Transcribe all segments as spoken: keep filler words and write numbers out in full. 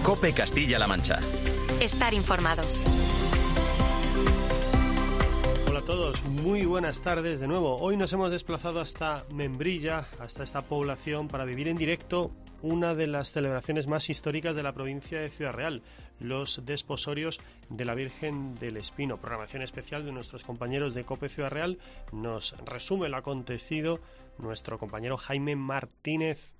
COPE Castilla-La Mancha. Estar informado. Hola a todos, muy buenas tardes de nuevo. Hoy nos hemos desplazado hasta Membrilla, hasta esta población, para vivir en directo una de las celebraciones más históricas de la provincia de Ciudad Real, los desposorios de la Virgen del Espino. Programación especial de nuestros compañeros de COPE Ciudad Real. Nos resume lo acontecido nuestro compañero Jaime Martínez.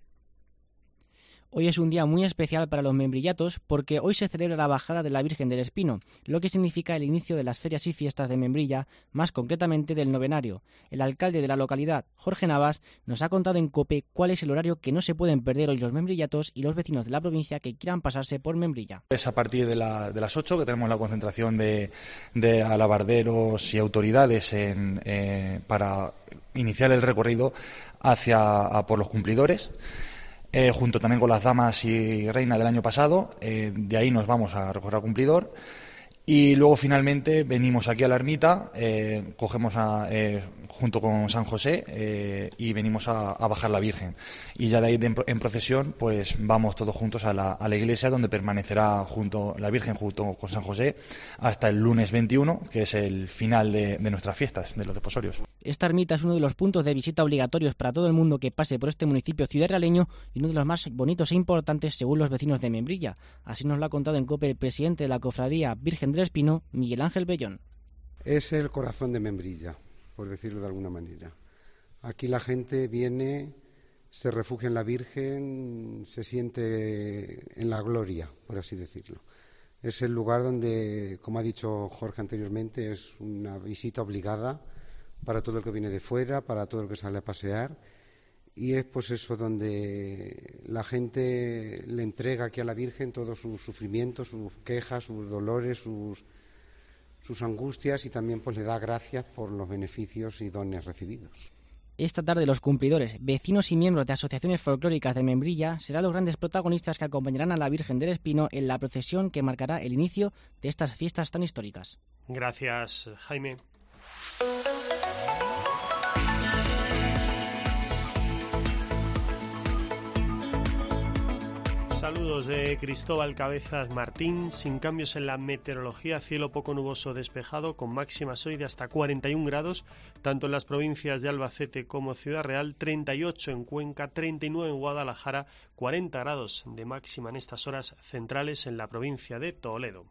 Hoy es un día muy especial para los membrillatos porque hoy se celebra la bajada de la Virgen del Espino, lo que significa el inicio de las ferias y fiestas de Membrilla, más concretamente del novenario. El alcalde de la localidad, Jorge Navas, nos ha contado en COPE cuál es el horario que no se pueden perder hoy los membrillatos y los vecinos de la provincia que quieran pasarse por Membrilla. Es a partir de, la, de las ocho que tenemos la concentración de, de alabarderos y autoridades en, eh, para iniciar el recorrido hacia a por los cumplidores. Eh, junto también con las damas y reina del año pasado, eh, de ahí nos vamos a recorrer a Cumplidor y luego finalmente venimos aquí a la ermita, eh, cogemos a, eh, junto con San José eh, y venimos a, a bajar la Virgen y ya de ahí de, en, en procesión pues vamos todos juntos a la, a la iglesia donde permanecerá junto la Virgen junto con San José hasta el lunes veintiuno, que es el final de, de nuestras fiestas, de los desposorios. Esta ermita es uno de los puntos de visita obligatorios para todo el mundo que pase por este municipio ciudadrealeño y uno de los más bonitos e importantes según los vecinos de Membrilla. Así nos lo ha contado en COPE el presidente de la Cofradía Virgen del Espino, Miguel Ángel Bellón. Es el corazón de Membrilla, por decirlo de alguna manera. Aquí la gente viene, se refugia en la Virgen, se siente en la gloria, por así decirlo. Es el lugar donde, como ha dicho Jorge anteriormente, es una visita obligada para todo el que viene de fuera, para todo el que sale a pasear, y es pues eso donde la gente le entrega aquí a la Virgen todos sus sufrimientos, sus quejas, sus dolores, sus, sus angustias, y también pues le da gracias por los beneficios y dones recibidos. Esta tarde los cumplidores, vecinos y miembros de asociaciones folclóricas de Membrilla serán los grandes protagonistas que acompañarán a la Virgen del Espino en la procesión que marcará el inicio de estas fiestas tan históricas. Gracias, Jaime. Saludos de Cristóbal Cabezas Martín. Sin cambios en la meteorología, cielo poco nuboso despejado con máximas hoy de hasta cuarenta y un grados, tanto en las provincias de Albacete como Ciudad Real, treinta y ocho en Cuenca, treinta y nueve en Guadalajara, cuarenta grados de máxima en estas horas centrales en la provincia de Toledo.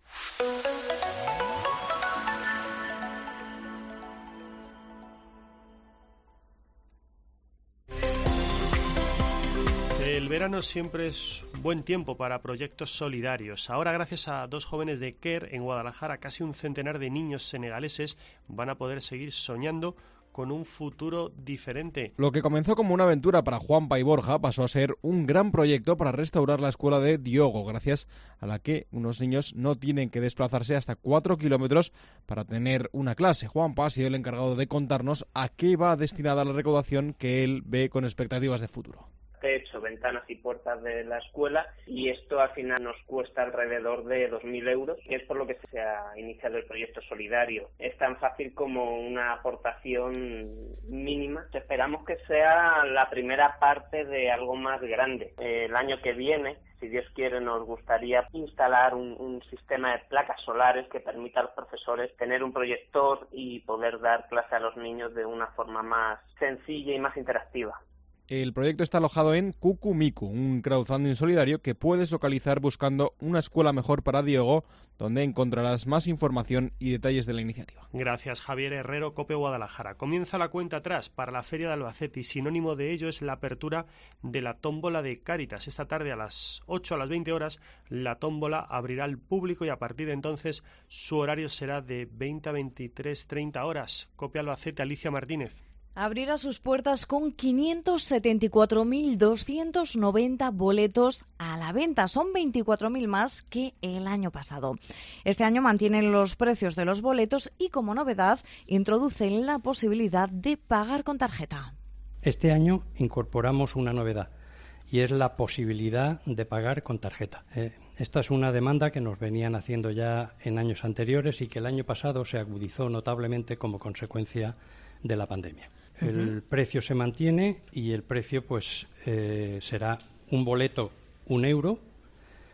El verano siempre es buen tiempo para proyectos solidarios. Ahora, gracias a dos jóvenes de Quer, en Guadalajara, casi un centenar de niños senegaleses van a poder seguir soñando con un futuro diferente. Lo que comenzó como una aventura para Juanpa y Borja pasó a ser un gran proyecto para restaurar la escuela de Diogo, gracias a la que unos niños no tienen que desplazarse hasta cuatro kilómetros para tener una clase. Juanpa ha sido el encargado de contarnos a qué va destinada la recaudación que él ve con expectativas de futuro. Techo, ventanas y puertas de la escuela, y esto al final nos cuesta alrededor de dos mil euros, y es por lo que se ha iniciado el proyecto solidario. Es tan fácil como una aportación mínima. Esperamos que sea la primera parte de algo más grande. El año que viene, si Dios quiere, nos gustaría instalar un, un sistema de placas solares que permita a los profesores tener un proyector y poder dar clase a los niños de una forma más sencilla y más interactiva. El proyecto está alojado en Cucumicu, un crowdfunding solidario que puedes localizar buscando una escuela mejor para Diogo, donde encontrarás más información y detalles de la iniciativa. Gracias, Javier Herrero, COPE Guadalajara. Comienza la cuenta atrás para la Feria de Albacete y sinónimo de ello es la apertura de la tómbola de Cáritas. Esta tarde a las ocho a las veinte horas la tómbola abrirá al público y a partir de entonces su horario será de veinte a veintitrés treinta horas. COPE Albacete, Alicia Martínez. Abrirá sus puertas con quinientos setenta y cuatro mil doscientos noventa boletos a la venta. Son veinticuatro mil más que el año pasado. Este año mantienen los precios de los boletos y, como novedad, introducen la posibilidad de pagar con tarjeta. Este año incorporamos una novedad y es la posibilidad de pagar con tarjeta. Eh, esta es una demanda que nos venían haciendo ya en años anteriores y que el año pasado se agudizó notablemente como consecuencia de la pandemia. Uh-huh. El precio se mantiene y el precio pues eh, será un boleto un euro,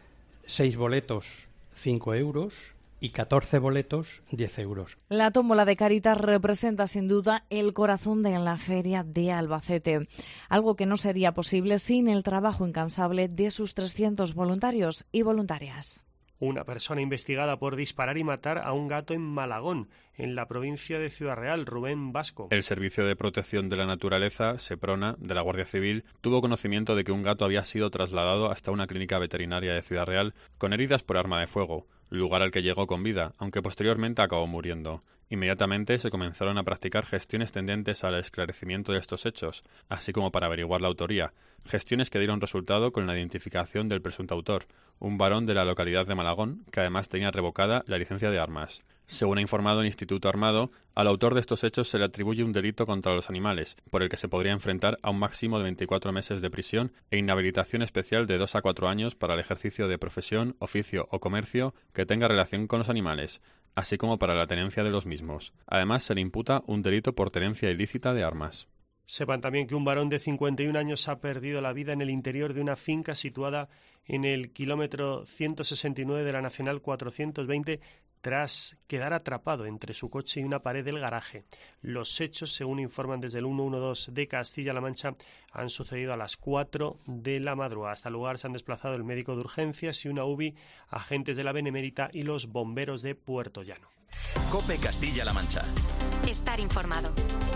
seis boletos, cinco euros, y catorce boletos, diez euros. La tómbola de Cáritas representa sin duda el corazón de la feria de Albacete, algo que no sería posible sin el trabajo incansable de sus trescientos voluntarios y voluntarias. Una persona investigada por disparar y matar a un gato en Malagón, en la provincia de Ciudad Real, Rubén Vasco. El Servicio de Protección de la Naturaleza, SEPRONA, de la Guardia Civil, tuvo conocimiento de que un gato había sido trasladado hasta una clínica veterinaria de Ciudad Real con heridas por arma de fuego, lugar al que llegó con vida, aunque posteriormente acabó muriendo. Inmediatamente se comenzaron a practicar gestiones tendentes al esclarecimiento de estos hechos, así como para averiguar la autoría, gestiones que dieron resultado con la identificación del presunto autor, un varón de la localidad de Malagón, que además tenía revocada la licencia de armas. Según ha informado el Instituto Armado, al autor de estos hechos se le atribuye un delito contra los animales, por el que se podría enfrentar a un máximo de veinticuatro meses de prisión e inhabilitación especial de dos a cuatro años para el ejercicio de profesión, oficio o comercio que tenga relación con los animales, así como para la tenencia de los mismos. Además, se le imputa un delito por tenencia ilícita de armas. Sepan también que un varón de cincuenta y un años ha perdido la vida en el interior de una finca situada en el kilómetro ciento sesenta y nueve de la Nacional cuatrocientos veinte tras quedar atrapado entre su coche y una pared del garaje. Los hechos, según informan desde el ciento doce de Castilla-La Mancha, han sucedido a las cuatro de la madrugada. Hasta el lugar se han desplazado el médico de urgencias y una U B I, agentes de la Benemérita y los bomberos de Puerto Llano. COPE Castilla-La Mancha. Estar informado.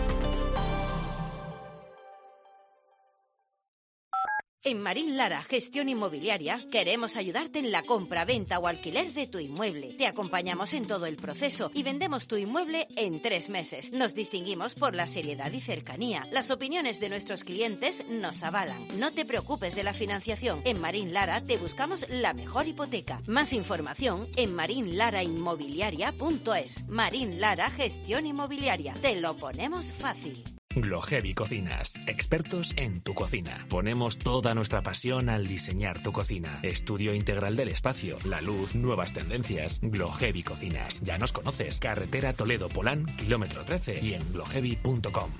En Marín Lara Gestión Inmobiliaria queremos ayudarte en la compra, venta o alquiler de tu inmueble. Te acompañamos en todo el proceso y vendemos tu inmueble en tres meses. Nos distinguimos por la seriedad y cercanía. Las opiniones de nuestros clientes nos avalan. No te preocupes de la financiación. En Marín Lara te buscamos la mejor hipoteca. Más información en marin lara inmobiliaria punto es. Marín Lara Gestión Inmobiliaria. Te lo ponemos fácil. Glohevi Cocinas, expertos en tu cocina. Ponemos toda nuestra pasión al diseñar tu cocina. Estudio integral del espacio, la luz, nuevas tendencias. Glohevi Cocinas. Ya nos conoces. Carretera Toledo-Polán, kilómetro trece y en glohevi punto com.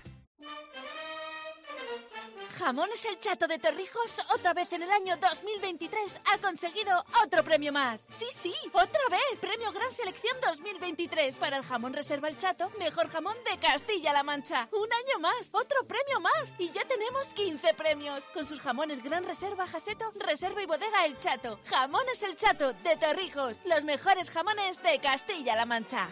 Jamones El Chato de Torrijos, otra vez en el año dos mil veintitrés, ha conseguido otro premio más. Sí, sí, otra vez. Premio Gran Selección dos mil veintitrés para el jamón Reserva El Chato, mejor jamón de Castilla-La Mancha. Un año más, otro premio más. Y ya tenemos quince premios. Con sus jamones Gran Reserva Jaseto, Reserva y Bodega El Chato. Jamones El Chato de Torrijos, los mejores jamones de Castilla-La Mancha.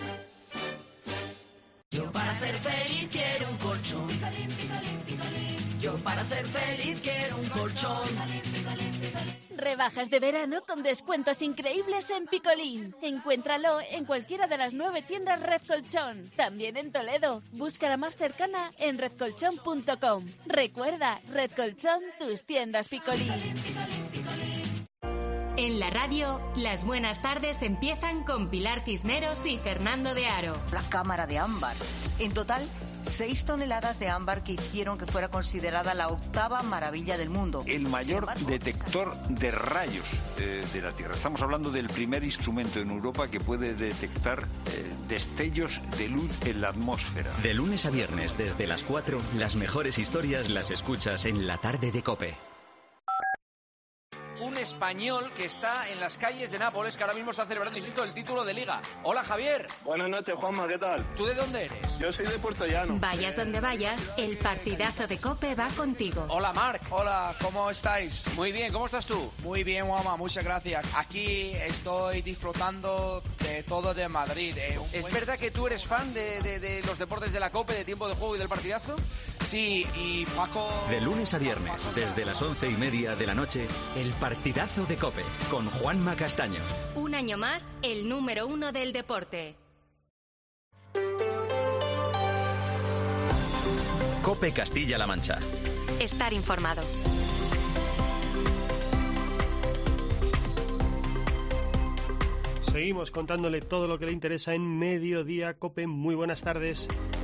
Yo para ser feliz quiero un colchón. Picolín, picolín, picolín. Yo para ser feliz quiero un colchón. Rebajas de verano con descuentos increíbles en Picolín. Encuéntralo en cualquiera de las nueve tiendas Red Colchón. También en Toledo. Busca la más cercana en red colchón punto com. Recuerda, Red Colchón, tus tiendas Picolín. En la radio, las buenas tardes empiezan con Pilar Cisneros y Fernando de Aro. La cámara de ámbar. En total, seis toneladas de ámbar que hicieron que fuera considerada la octava maravilla del mundo. El mayor embargo, detector de rayos eh, de la Tierra. Estamos hablando del primer instrumento en Europa que puede detectar eh, destellos de luz en la atmósfera. De lunes a viernes, desde las cuatro, las mejores historias las escuchas en la tarde de COPE. Un español que está en las calles de Nápoles, que ahora mismo está celebrando, insisto, el título de Liga. Hola, Javier. Buenas noches, Juanma, ¿qué tal? ¿Tú de dónde eres? Yo soy de Puerto Llano. Vayas eh... donde vayas, el partidazo de COPE va contigo. Hola, Marc. Hola, ¿cómo estáis? Muy bien, ¿cómo estás tú? Muy bien, Juanma, muchas gracias. Aquí estoy disfrutando de todo de Madrid. Eh, ¿Es buen... verdad que tú eres fan de, de, de los deportes de la COPE, de tiempo de juego y del partidazo? Sí, y Paco... De lunes a viernes, desde las once y media de la noche, el partidazo de COPE, con Juanma Castaño. Un año más, el número uno del deporte. COPE Castilla-La Mancha. Estar informado. Seguimos contándole todo lo que le interesa en Mediodía COPE. Muy buenas tardes.